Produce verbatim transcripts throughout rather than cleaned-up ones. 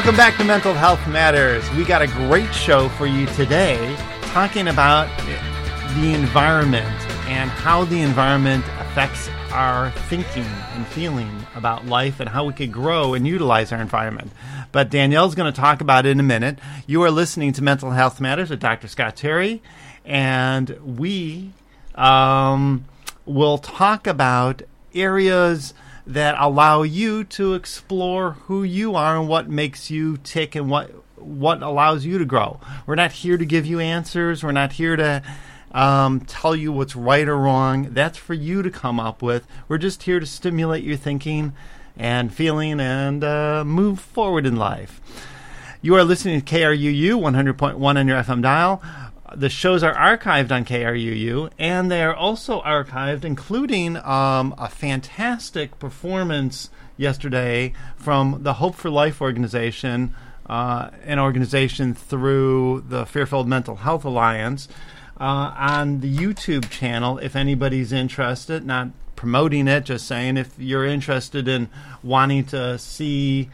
Welcome back to Mental Health Matters. We got a great show for you today, talking about the environment and how the environment affects our thinking and feeling about life and how we could grow and utilize our environment. But Danielle's going to talk about it in a minute. You are listening to Mental Health Matters with Doctor Scott Terry, and we um, will talk about areas that allow you to explore who you are and what makes you tick and what what allows you to grow. We're not here to give you answers. We're not here to um, tell you what's right or wrong. That's for you to come up with. We're just here to stimulate your thinking and feeling and uh, move forward in life. You are listening to K R U U one hundred point one on your F M dial. The shows are archived on K R U U, and they are also archived, including um, a fantastic performance yesterday from the Hope for Life organization, uh, an organization through the Fairfield Mental Health Alliance, uh, on the YouTube channel, if anybody's interested. Not promoting it, just saying if you're interested in wanting to see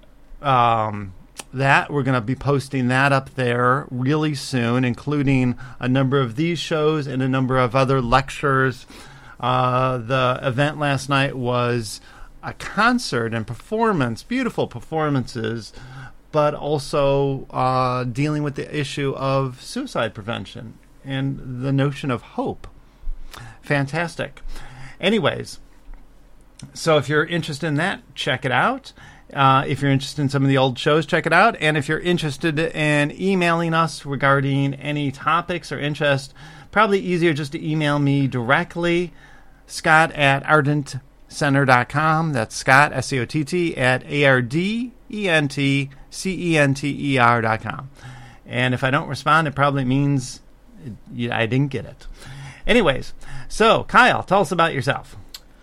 um that, we're going to be posting that up there really soon, including a number of these shows and a number of other lectures. Uh, the event last night was a concert and performance, beautiful performances, but also uh, dealing with the issue of suicide prevention and the notion of hope. Fantastic. Anyways, so if you're interested in that, check it out. Uh, if you're interested in some of the old shows, check it out. And if you're interested in emailing us regarding any topics or interest, probably easier just to email me directly, Scott at ardent center dot com. That's Scott, S C O T T, at A R D E N T C E N T E R dot com. And if I don't respond, it probably means it, I didn't get it. Anyways, so Kyle, tell us about yourself.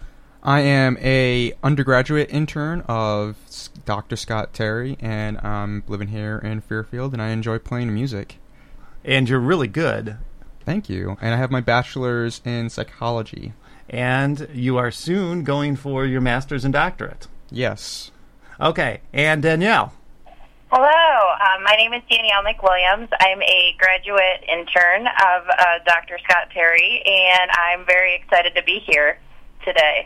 I am a undergraduate intern of Doctor Scott Terry, and I'm living here in Fairfield, and I enjoy playing music. And you're really good. Thank you. And I have my bachelor's in psychology. And you are soon going for your master's and doctorate. Yes. Okay. And Danielle. Hello. Um, my name is Danielle McWilliams. I'm a graduate intern of uh, Doctor Scott Terry, and I'm very excited to be here today.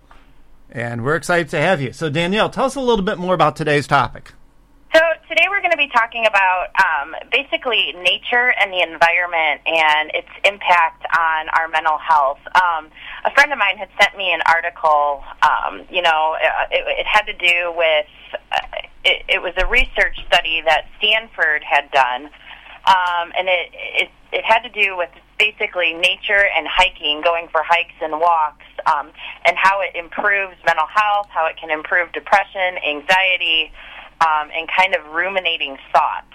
And we're excited to have you. So, Danielle, tell us a little bit more about today's topic. So today we're going to be talking about um, basically nature and the environment and its impact on our mental health. Um, a friend of mine had sent me an article, um, you know, it, it had to do with, uh, it, it was a research study that Stanford had done, um, and it, it, it had to do with basically nature and hiking, going for hikes and walks, um, and how it improves mental health, how it can improve depression, anxiety, um, and kind of ruminating thoughts.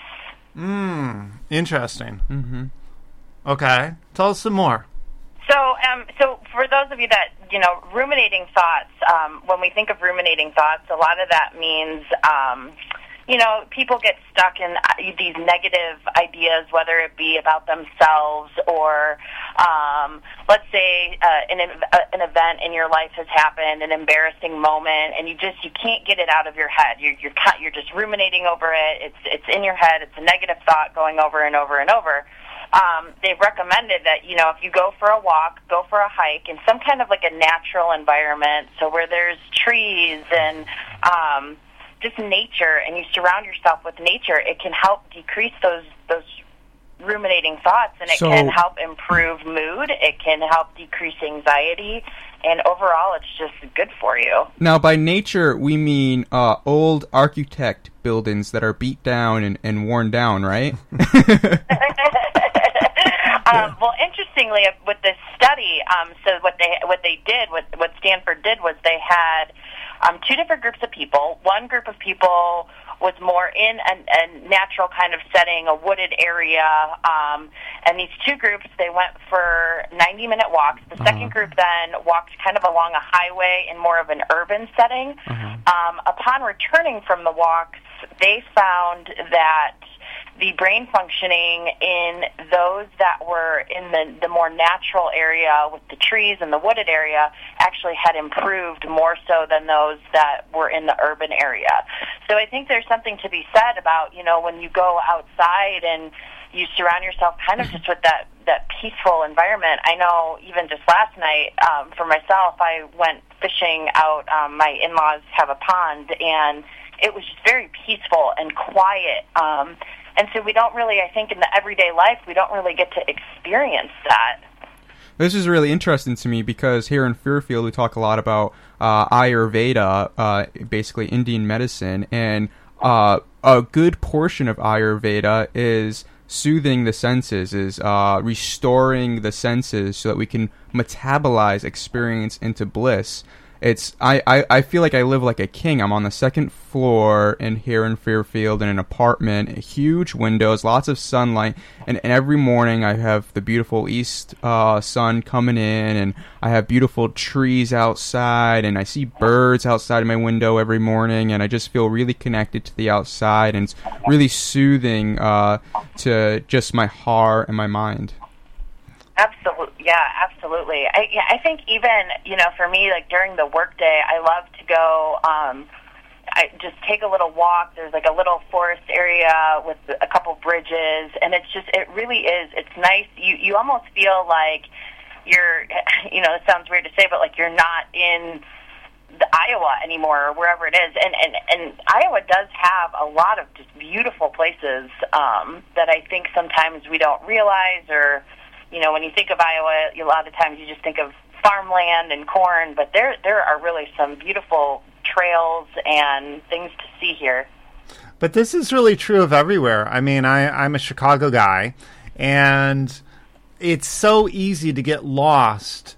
Mm, interesting. Mm-hmm. Okay. Tell us some more. So, um, so for those of you that, you know, ruminating thoughts, um, when we think of ruminating thoughts, a lot of that means, um, you know, people get stuck in these negative ideas, whether it be about themselves or, um, let's say, uh, an, an event in your life has happened, an embarrassing moment, and you just you can't get it out of your head. You're you're you're just ruminating over it. It's it's in your head. It's a negative thought going over and over and over. Um, they've recommended that, you know, if you go for a walk, go for a hike in some kind of like a natural environment, so where there's trees and um, just nature, and you surround yourself with nature, it can help decrease those those ruminating thoughts, and it so, can help improve mood. It can help decrease anxiety, and overall, it's just good for you. Now, by nature, we mean uh, old architect buildings that are beat down and, and worn down, right? um, well, interestingly, with this study, um, so what they what they did, what what Stanford did was they had um, two different groups of people. One group of people was more in a, a natural kind of setting, a wooded area, um, and these two groups, they went for ninety-minute walks. The uh-huh. second group then walked kind of along a highway in more of an urban setting. Uh-huh. Um, upon returning from the walks, they found that the brain functioning in those that were in the, the more natural area with the trees and the wooded area actually had improved more so than those that were in the urban area. So I think there's something to be said about, you know, when you go outside and you surround yourself kind of just with that, that peaceful environment. I know even just last night, um, for myself, I went fishing out. Um, my in-laws have a pond, and it was just very peaceful and quiet. Um, and so we don't really, I think in the everyday life, we don't really get to experience that. This is really interesting to me because here in Fairfield we talk a lot about uh, Ayurveda, uh, basically Indian medicine, and uh, a good portion of Ayurveda is soothing the senses, is uh, restoring the senses so that we can metabolize experience into bliss. It's I, I, I feel like I live like a king. I'm on the second floor in here in Fairfield in an apartment, huge windows, lots of sunlight, and, and every morning I have the beautiful east uh, sun coming in, and I have beautiful trees outside, and I see birds outside of my window every morning, and I just feel really connected to the outside, and it's really soothing uh, to just my heart and my mind. Absolutely, yeah, absolutely. I, yeah, I think even, you know, for me, like during the workday, I love to go, um, I just take a little walk. There's like a little forest area with a couple bridges, and it's just, it really is, it's nice. You, you almost feel like you're, you know, it sounds weird to say, but like you're not in the Iowa anymore or wherever it is. And, and, and Iowa does have a lot of just beautiful places um, that I think sometimes we don't realize, or, you know, when you think of Iowa, a lot of times you just think of farmland and corn, but there there are really some beautiful trails and things to see here. But this is really true of everywhere. I mean, I, I'm a Chicago guy, and it's so easy to get lost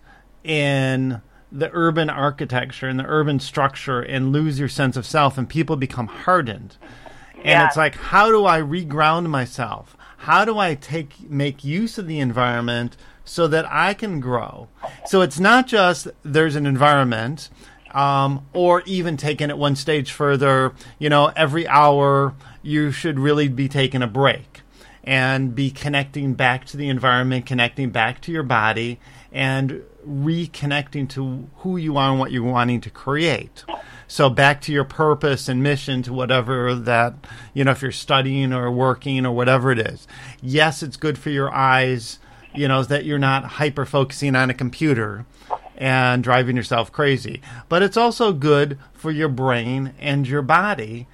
in the urban architecture and the urban structure and lose your sense of self, and people become hardened. And yeah. It's like, how do I reground myself? How do I take make use of the environment so that I can grow? So it's not just there's an environment, um, or even taking it one stage further, you know, every hour you should really be taking a break and be connecting back to the environment, connecting back to your body, and reconnecting to who you are and what you're wanting to create. So back to your purpose and mission, to whatever that, you know, if you're studying or working or whatever it is. Yes, it's good for your eyes, you know, that you're not hyper-focusing on a computer and driving yourself crazy. But it's also good for your brain and your body,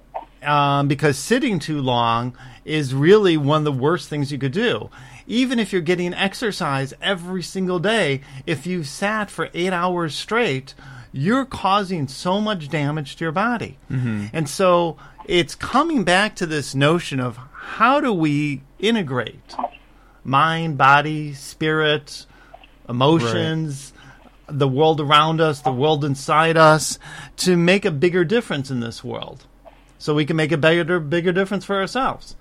um, because sitting too long is really one of the worst things you could do. Even if you're getting exercise every single day, if you sat for eight hours straight, you're causing so much damage to your body. Mm-hmm. And so it's coming back to this notion of how do we integrate mind, body, spirit, emotions, right, the world around us, the world inside us, to make a bigger difference in this world, so we can make a bigger, bigger difference for ourselves.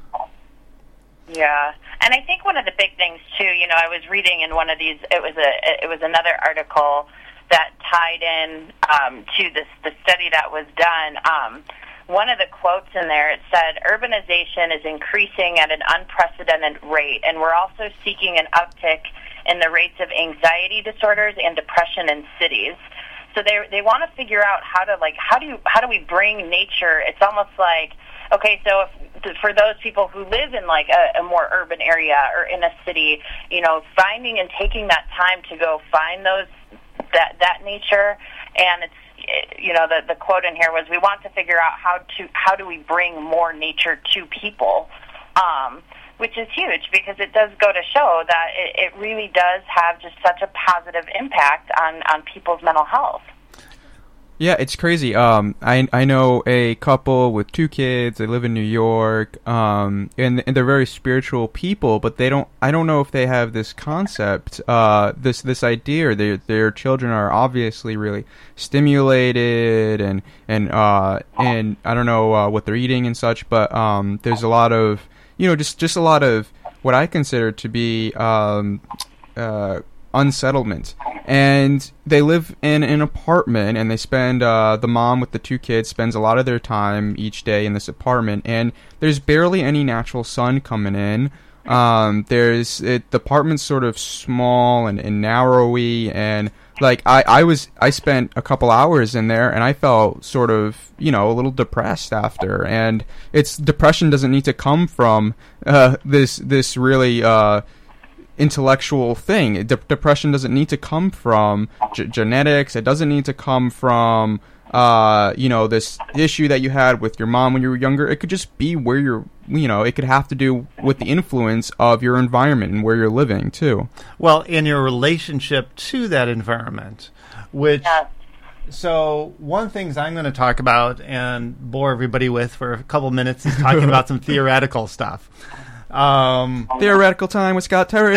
Yeah, and I think one of the big things too, you know, I was reading in one of these, it was a, it was another article that tied in um, to this the study that was done. Um, one of the quotes in there, it said, urbanization is increasing at an unprecedented rate, and we're also seeking an uptick in the rates of anxiety disorders and depression in cities. So they they want to figure out how to, like, how do you how do we bring nature? It's almost like, okay, so if, for those people who live in like a, a more urban area or in a city, you know, finding and taking that time to go find those that that nature. And it's, you know, the the quote in here was, we want to figure out how to how do we bring more nature to people, um, which is huge, because it does go to show that it, it really does have just such a positive impact on, on people's mental health. Yeah, it's crazy. Um, I I know a couple with two kids. They live in New York, um, and, and they're very spiritual people. But they don't. I don't know if they have this concept, uh, this this idea. Their their children are obviously really stimulated, and and uh, and I don't know uh, what they're eating and such. But um, there's a lot of, you know, just just a lot of what I consider to be um, uh, unsettlement And they live in an apartment, and they spend, uh, the mom with the two kids spends a lot of their time each day in this apartment, and there's barely any natural sun coming in. Um, there's, it, the apartment's sort of small and, and narrowy, and, like, I, I was, I spent a couple hours in there, and I felt sort of, you know, a little depressed after, and it's, depression doesn't need to come from, uh, this, this really, uh, intellectual thing. De- depression doesn't need to come from g- genetics. It doesn't need to come from, uh, you know, this issue that you had with your mom when you were younger. It could just be where you're, you know, it could have to do with the influence of your environment and where you're living, too. Well, in your relationship to that environment, which... Yeah. So one things I'm going to talk about and bore everybody with for a couple minutes is talking about some theoretical stuff. Um, Theoretical time with Scott Terry.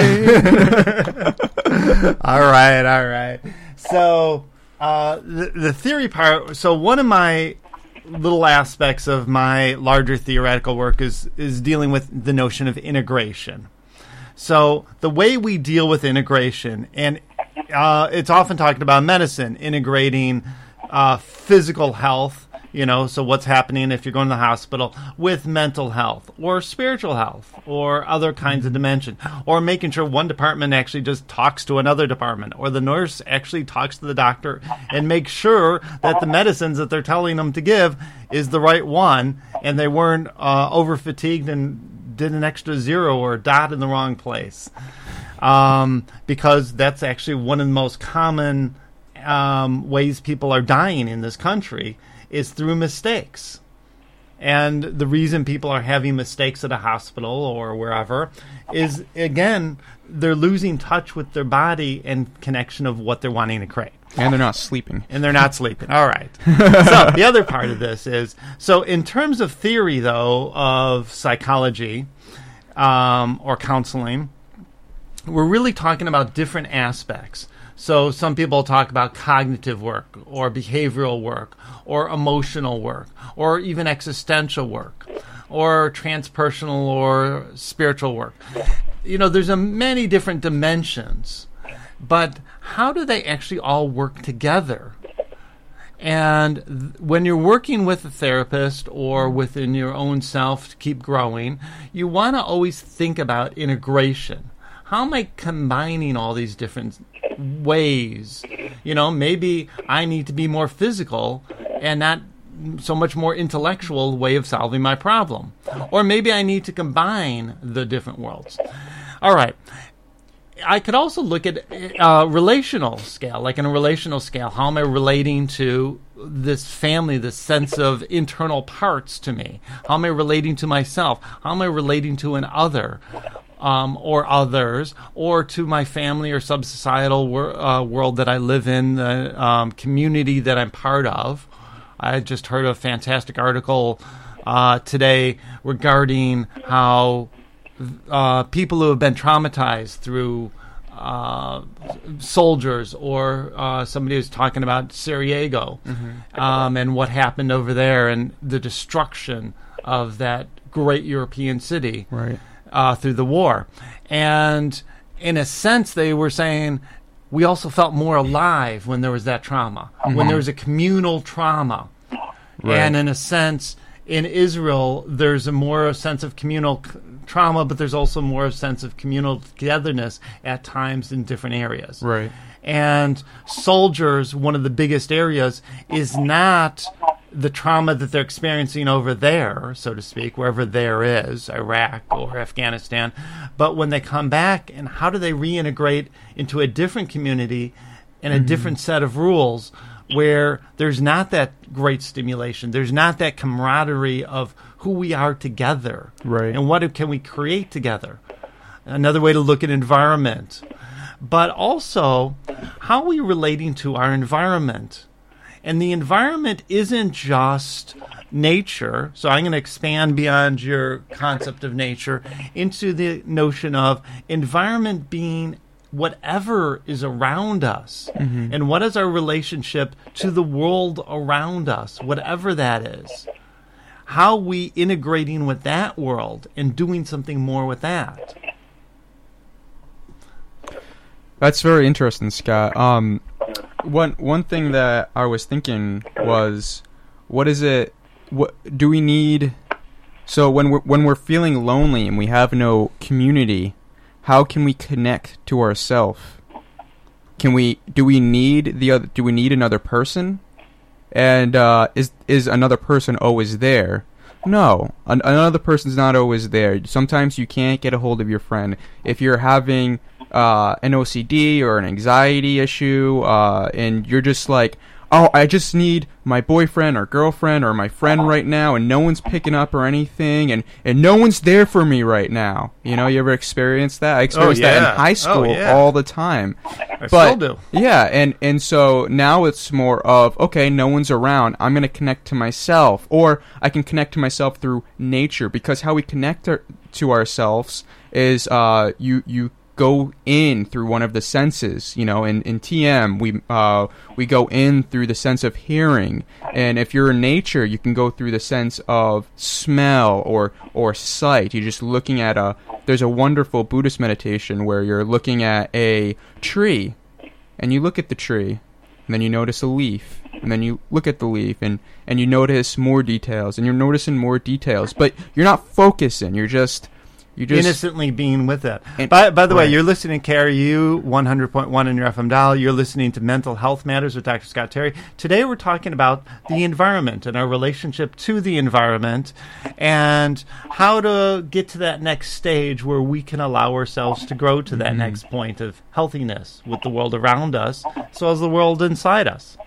all right, all right. So uh, the, the theory part. So one of my little aspects of my larger theoretical work is is dealing with the notion of integration. So the way we deal with integration, and uh, it's often talked about medicine integrating uh, physical health. You know, so what's happening if you're going to the hospital with mental health or spiritual health or other kinds of dimension, or making sure one department actually just talks to another department, or the nurse actually talks to the doctor and makes sure that the medicines that they're telling them to give is the right one, and they weren't uh, over fatigued and did an extra zero or a dot in the wrong place. Um, because that's actually one of the most common um, ways people are dying in this country is through mistakes. And the reason people are having mistakes at a hospital or wherever is, again, they're losing touch with their body and connection of what they're wanting to create. And they're not sleeping. And they're not sleeping. All right. So the other part of this is, so in terms of theory, though, of psychology um, or counseling, we're really talking about different aspects. So some people talk about cognitive work or behavioral work or emotional work or even existential work or transpersonal or spiritual work. You know, there's a many different dimensions, but how do they actually all work together? And th- when you're working with a therapist or within your own self to keep growing, you want to always think about integration. How am I combining all these different ways? You know, maybe I need to be more physical and not so much more intellectual way of solving my problem. Or maybe I need to combine the different worlds. All right. I could also look at a relational scale, like in a relational scale. How am I relating to this family, this sense of internal parts to me? How am I relating to myself? How am I relating to an other? Um, or others, or to my family or sub-societal wor- uh, world that I live in, the um, community that I'm part of. I just heard a fantastic article uh, today regarding how uh, people who have been traumatized through uh, soldiers, or uh, somebody was talking about Sarajevo, mm-hmm. um, and what happened over there and the destruction of that great European city. Right. Uh, through the war. And in a sense, they were saying we also felt more alive when there was that trauma, mm-hmm. when there was a communal trauma. Right. And in a sense, in Israel, there's a more sense of communal c- trauma, but there's also more sense of communal togetherness at times in different areas. Right. And soldiers, one of the biggest areas, is not the trauma that they're experiencing over there, so to speak, wherever there is, Iraq or Afghanistan. But when they come back, and how do they reintegrate into a different community and a mm-hmm. different set of rules where there's not that great stimulation, there's not that camaraderie of who we are together, right? And what can we create together? Another way to look at environment. But also, how are we relating to our environment? And the environment isn't just nature. So I'm going to expand beyond your concept of nature into the notion of environment being whatever is around us. Mm-hmm. And what is our relationship to the world around us, whatever that is. How are we integrating with that world and doing something more with that? That's very interesting, Scott. Um, one one thing that I was thinking was, what is it? What do we need? So when we're when we're feeling lonely and we have no community, how can we connect to ourselves? Can we? Do we need the other? Do we need another person? And uh, is is another person always there? No, An- another person's not always there. Sometimes you can't get a hold of your friend if you're having uh, an O C D or an anxiety issue, uh, and you're just like, oh, I just need my boyfriend or girlfriend or my friend right now, and no one's picking up or anything, and, and no one's there for me right now. You know, you ever experienced that? I experienced oh, yeah. that in high school oh, yeah. all the time. I but, still do. Yeah, and, and so now it's more of, okay, no one's around. I'm going to connect to myself, or I can connect to myself through nature, because how we connect our, to ourselves is uh, you you go in through one of the senses. You know, in, in T M, we uh, we go in through the sense of hearing, and if you're in nature, you can go through the sense of smell or or sight. You're just looking at a. There's a wonderful Buddhist meditation where you're looking at a tree, and you look at the tree, and then you notice a leaf, and then you look at the leaf, and, and you notice more details, and you're noticing more details, but you're not focusing. You're just you just innocently being with it. And, by by the right. way, you're listening to K R U one hundred point one in your F M dial. You're listening to Mental Health Matters with Doctor Scott Terry. Today we're talking about the environment and our relationship to the environment, and how to get to that next stage where we can allow ourselves to grow to that mm-hmm. next point of healthiness with the world around us, as well as the world inside us.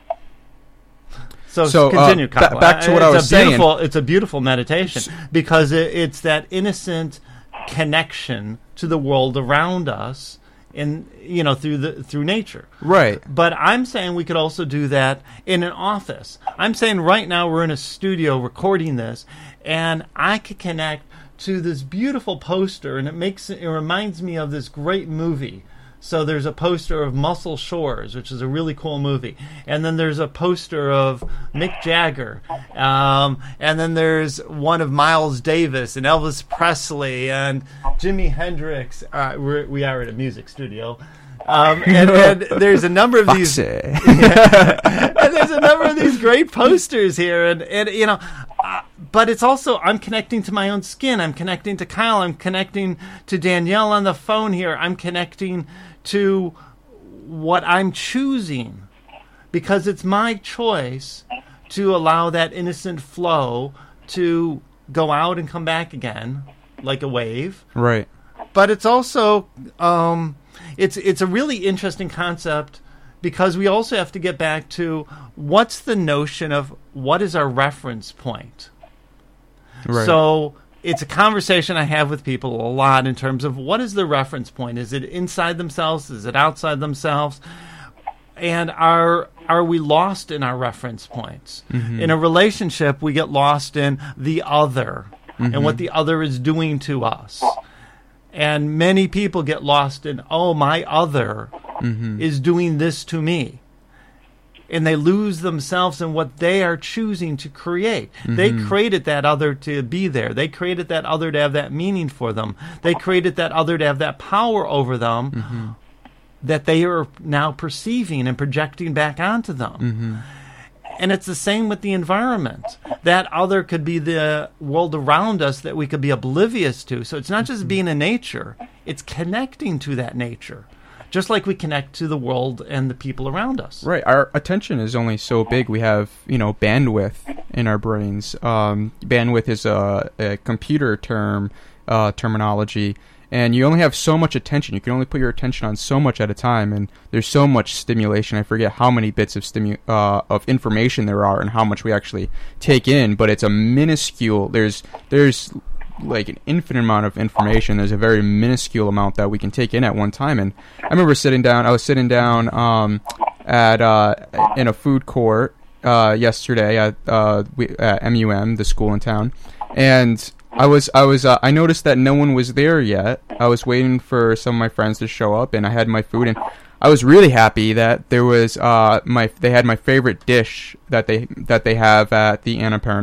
So, so continue, uh, ba- back to what it's I was a beautiful, saying. It's a beautiful meditation because it, it's that innocent connection to the world around us, in you know through the through nature. Right. But I'm saying we could also do that in an office. I'm saying right now we're in a studio recording this, and I could connect to this beautiful poster, and it makes it reminds me of this great movie. So there's a poster of Muscle Shores, which is a really cool movie. And then there's a poster of Mick Jagger. Um, and then there's one of Miles Davis and Elvis Presley and Jimi Hendrix. Uh, we're, we are at a music studio. Um, and, and there's a number of these... Yeah, and there's a number of these great posters here. And, and you know... Uh, But it's also, I'm connecting to my own skin. I'm connecting to Kyle. I'm connecting to Danielle on the phone here. I'm connecting to what I'm choosing, because it's my choice to allow that innocent flow to go out and come back again like a wave. Right. But it's also, um, it's it's a really interesting concept, because we also have to get back to what's the notion of what is our reference point. Right. So it's a conversation I have with people a lot in terms of what is the reference point? Is it inside themselves? Is it outside themselves? And are are we lost in our reference points? Mm-hmm. In a relationship, we get lost in the other mm-hmm. and what the other is doing to us. And many people get lost in, oh, my other mm-hmm. is doing this to me. And they lose themselves in what they are choosing to create. Mm-hmm. They created that other to be there. They created that other to have that meaning for them. They created that other to have that power over them mm-hmm. that they are now perceiving and projecting back onto them. Mm-hmm. And it's the same with the environment. That other could be the world around us that we could be oblivious to. So it's not just being in nature, it's connecting to that nature. Just like we connect to the world and the people around us. Right. Our attention is only so big. We have, you know, bandwidth in our brains. Um, bandwidth is a, a computer term, uh, terminology. And you only have so much attention. You can only put your attention on so much at a time. And there's so much stimulation. I forget how many bits of stimu- uh, of information there are and how much we actually take in. But it's a minuscule. There's there's... like an infinite amount of information. There's a very minuscule amount that we can take in at one time. And I remember sitting down, I was sitting down um, at uh, in a food court uh, yesterday at, uh, we, at M U M, the school in town, and I was I was uh, I noticed that no one was there yet. I was waiting for some of my friends to show up, and I had my food, and I was really happy that there was uh, my they had my favorite dish that they that they have at the Annapurna.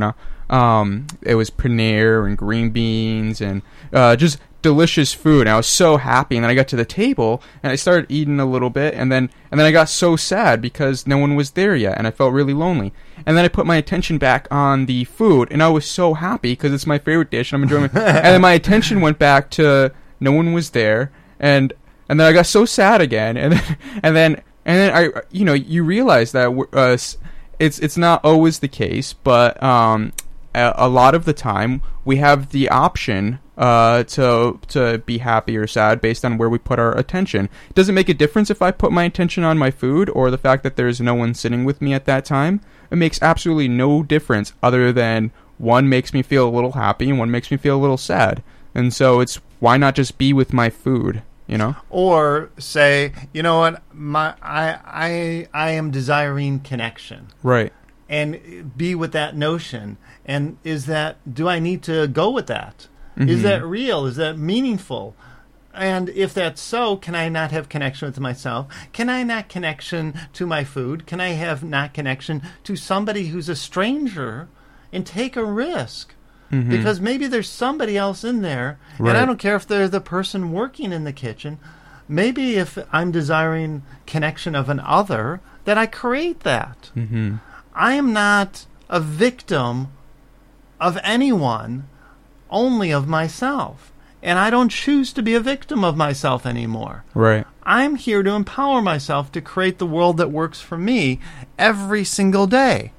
Um, it was paneer and green beans and uh, just delicious food. And I was so happy. And then I got to the table and I started eating a little bit. And then and then I got so sad because no one was there yet. And I felt really lonely. And then I put my attention back on the food. And I was so happy because it's my favorite dish. And I'm enjoying it. And then my attention went back to no one was there. And and then I got so sad again. And then and then, and then I, you know, you realize that uh, it's it's not always the case. But um, a, a lot of the time we have the option Uh, to to be happy or sad based on where we put our attention. Does it make a difference if I put my attention on my food or the fact that there's no one sitting with me at that time? It makes absolutely no difference other than one makes me feel a little happy and one makes me feel a little sad. And so it's, why not just be with my food, you know? Or say, you know what, my I I I am desiring connection. Right. And be with that notion. And is that, do I need to go with that? Mm-hmm. Is that real? Is that meaningful? And if that's so, can I not have connection with myself? Can I not connection to my food? Can I have not connection to somebody who's a stranger and take a risk? Mm-hmm. Because maybe there's somebody else in there, right. And I don't care if they're the person working in the kitchen. Maybe if I'm desiring connection of an other, that I create that. Mm-hmm. I am not a victim of anyone, only of myself. And I don't choose to be a victim of myself anymore. Right. I'm here to empower myself to create the world that works for me every single day.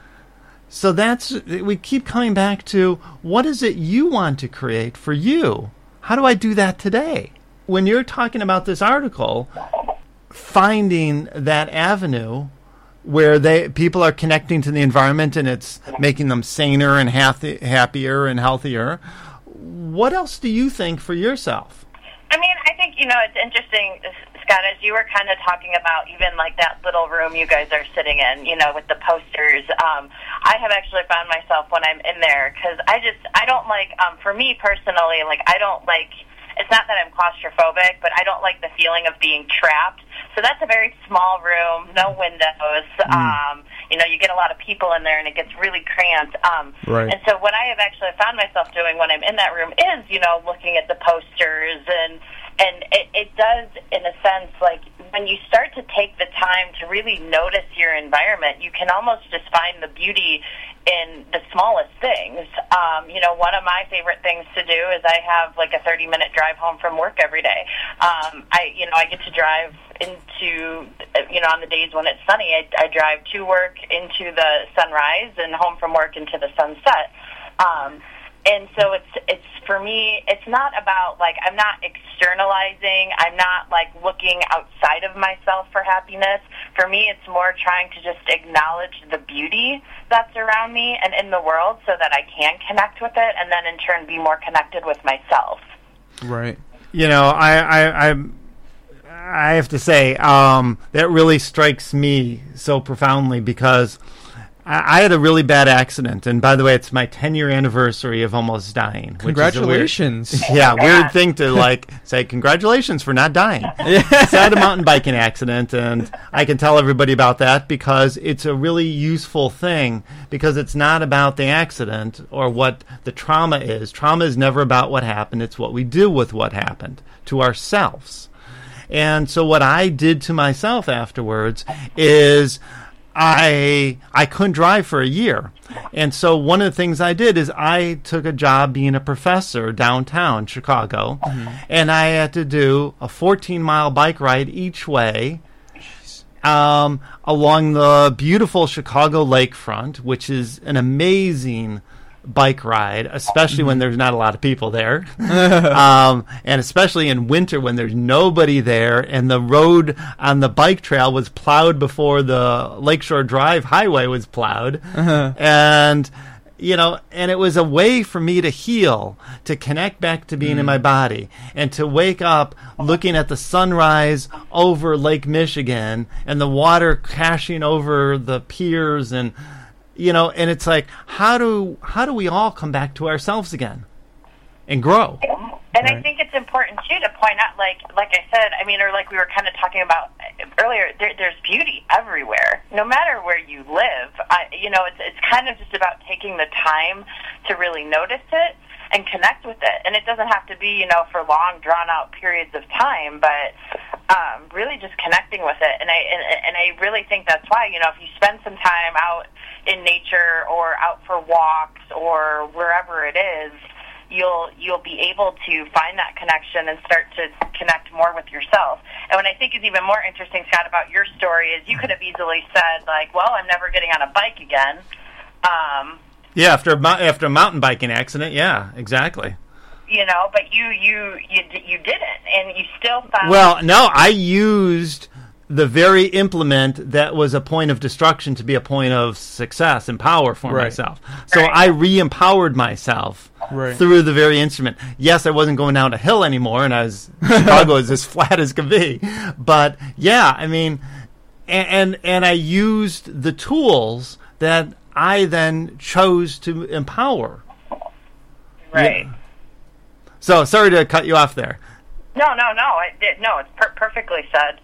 So that's, we keep coming back to, what is it you want to create for you? How do I do that today? When you're talking about this article, finding that avenue where they people are connecting to the environment and it's making them saner and happy, happier and healthier. What else do you think for yourself? I mean, I think, you know, it's interesting, Scott, as you were kind of talking about even like that little room you guys are sitting in, you know, with the posters. Um, I have actually found myself when I'm in there, because I just, I don't like, um, for me personally, like I don't like, it's not that I'm claustrophobic, but I don't like the feeling of being trapped. So that's a very small room, no windows. Mm. Um, you know, you get a lot of people in there, and it gets really cramped. Um, right. And so what I have actually found myself doing when I'm in that room is, you know, looking at the posters, and and it, it does, in a sense, like when you start to take the time to really notice your environment, you can almost just find the beauty in the smallest things. Um, you know, one of my favorite things to do is I have like a thirty minute drive home from work every day. Um, I, you know, I get to drive into, you know, on the days when it's sunny, I, I drive to work into the sunrise and home from work into the sunset. Um, and so it's, it's for me, it's not about like, I'm not externalizing, I'm not like looking outside of myself for happiness. For me, it's more trying to just acknowledge the beauty that's around me and in the world so that I can connect with it, and then in turn be more connected with myself. Right. You know, I, I, I'm, I have to say, um, that really strikes me so profoundly, because I, I had a really bad accident. And by the way, it's my ten-year anniversary of almost dying. Congratulations. Which is a weird, yeah, weird thing to, like, say, congratulations for not dying. So I had a mountain biking accident, and I can tell everybody about that because it's a really useful thing, because it's not about the accident or what the trauma is. Trauma is never about what happened. It's what we do with what happened to ourselves. And so what I did to myself afterwards is I I couldn't drive for a year. And so one of the things I did is I took a job being a professor downtown Chicago, mm-hmm. and I had to do a fourteen mile bike ride each way um, along the beautiful Chicago lakefront, which is an amazing bike ride, especially when there's not a lot of people there, um, and especially in winter when there's nobody there, and the road on the bike trail was plowed before the Lakeshore Drive highway was plowed, uh-huh. and you know, and it was a way for me to heal, to connect back to being mm. in my body, and to wake up looking at the sunrise over Lake Michigan and the water crashing over the piers, and you know, and it's like, how do how do we all come back to ourselves again and grow? And right. I think it's important too to point out, like like I said, I mean, or like we were kind of talking about earlier, there, there's beauty everywhere, no matter where you live. I, you know, it's it's kind of just about taking the time to really notice it and connect with it. And it doesn't have to be, you know, for long, drawn-out periods of time, but um, really just connecting with it. And I and, and I really think that's why, you know, if you spend some time out in nature or out for walks or wherever it is, you'll you'll be able to find that connection and start to connect more with yourself. And what I think is even more interesting, Scott, about your story is you could have easily said, like, well, I'm never getting on a bike again. Um, yeah, after a, after a mountain biking accident, yeah, exactly. You know, but you, you, you, you didn't, and you still found... Well, no, I used the very implement that was a point of destruction to be a point of success and power for right. myself. So right. I re-empowered myself right. through the very instrument. Yes, I wasn't going down a hill anymore, and I was Chicago is as flat as could be. But yeah, I mean, and, and and I used the tools that I then chose to empower. Right. Yeah. So sorry to cut you off there. No, no, no. It, no, it's per- perfectly said.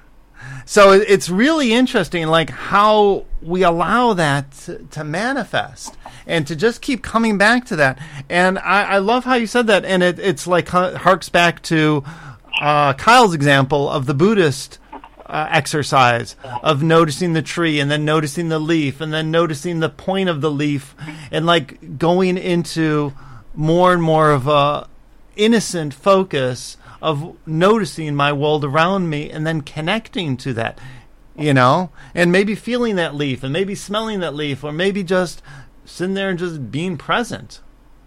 So it's really interesting, like how we allow that to, to manifest and to just keep coming back to that. And I, I love how you said that. And it, it's like harks back to uh, Kyle's example of the Buddhist uh, exercise of noticing the tree and then noticing the leaf and then noticing the point of the leaf and like going into more and more of a innocent focus of noticing my world around me and then connecting to that, you know, and maybe feeling that leaf and maybe smelling that leaf or maybe just sitting there and just being present.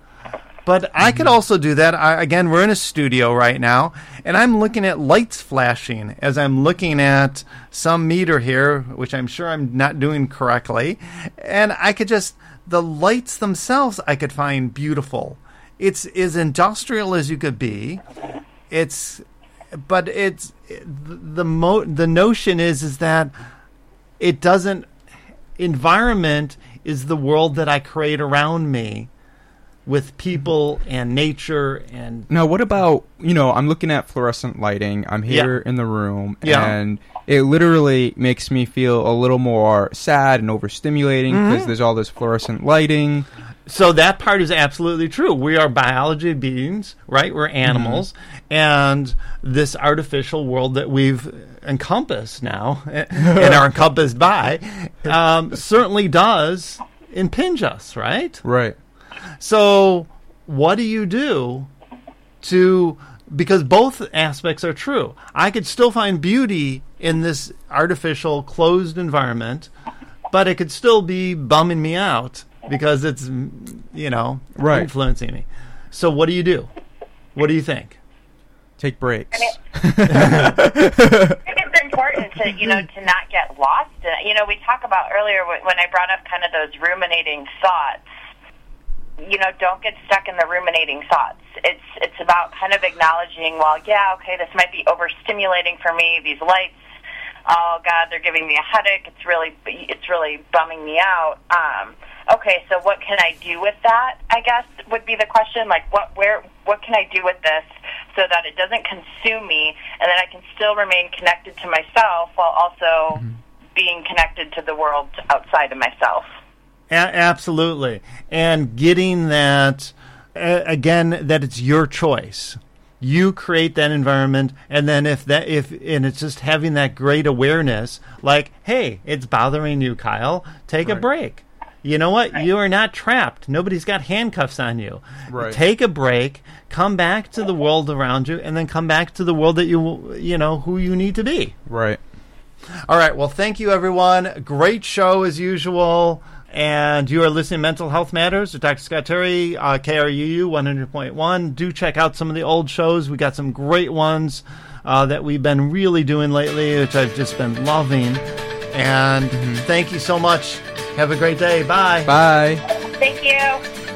But mm-hmm. I could also do that. I, again, we're in a studio right now, and I'm looking at lights flashing as I'm looking at some meter here, which I'm sure I'm not doing correctly. And I could just, the lights themselves I could find beautiful. It's as industrial as you could be. It's, but it's the mo. The notion is is that it doesn't. Environment is the world that I create around me, with people and nature and. Now, what about, you know? I'm looking at fluorescent lighting. I'm here yeah. in the room, yeah. and it literally makes me feel a little more sad and overstimulating because mm-hmm. there's all this fluorescent lighting. So that part is absolutely true. We are biology beings, right? We're animals. Mm-hmm. And this artificial world that we've encompassed now and are encompassed by um, certainly does impinge us, right? Right. So what do you do to... Because both aspects are true. I could still find beauty in this artificial, closed environment, but it could still be bumming me out. Because it's, you know, right. influencing me. So what do you do? What do you think? Take breaks. I, mean, I think it's important to, you know, to not get lost in it. You know, we talked about earlier when I brought up kind of those ruminating thoughts. You know, don't get stuck in the ruminating thoughts. It's it's about kind of acknowledging, well, yeah, okay, this might be overstimulating for me. These lights, oh God, they're giving me a headache. It's really it's really bumming me out. Um, Okay, so what can I do with that, I guess, would be the question. Like, what where, what can I do with this so that it doesn't consume me and that I can still remain connected to myself while also mm-hmm. being connected to the world outside of myself? A- absolutely. And getting that, uh, again, that it's your choice. You create that environment, and then if that, if, and it's just having that great awareness, like, hey, it's bothering you, Kyle, take right. a break. You know what? Right. You are not trapped. Nobody's got handcuffs on you. Right. Take a break, come back to the world around you, and then come back to the world that you, you know, who you need to be. Right. All right. Well, thank you, everyone. Great show as usual. And you are listening to Mental Health Matters with Doctor Scott Terry, uh, K R U U one hundred point one. Do check out some of the old shows. We got some great ones uh, that we've been really doing lately, which I've just been loving. And mm-hmm. thank you so much. Have a great day. Bye. Bye. Thank you.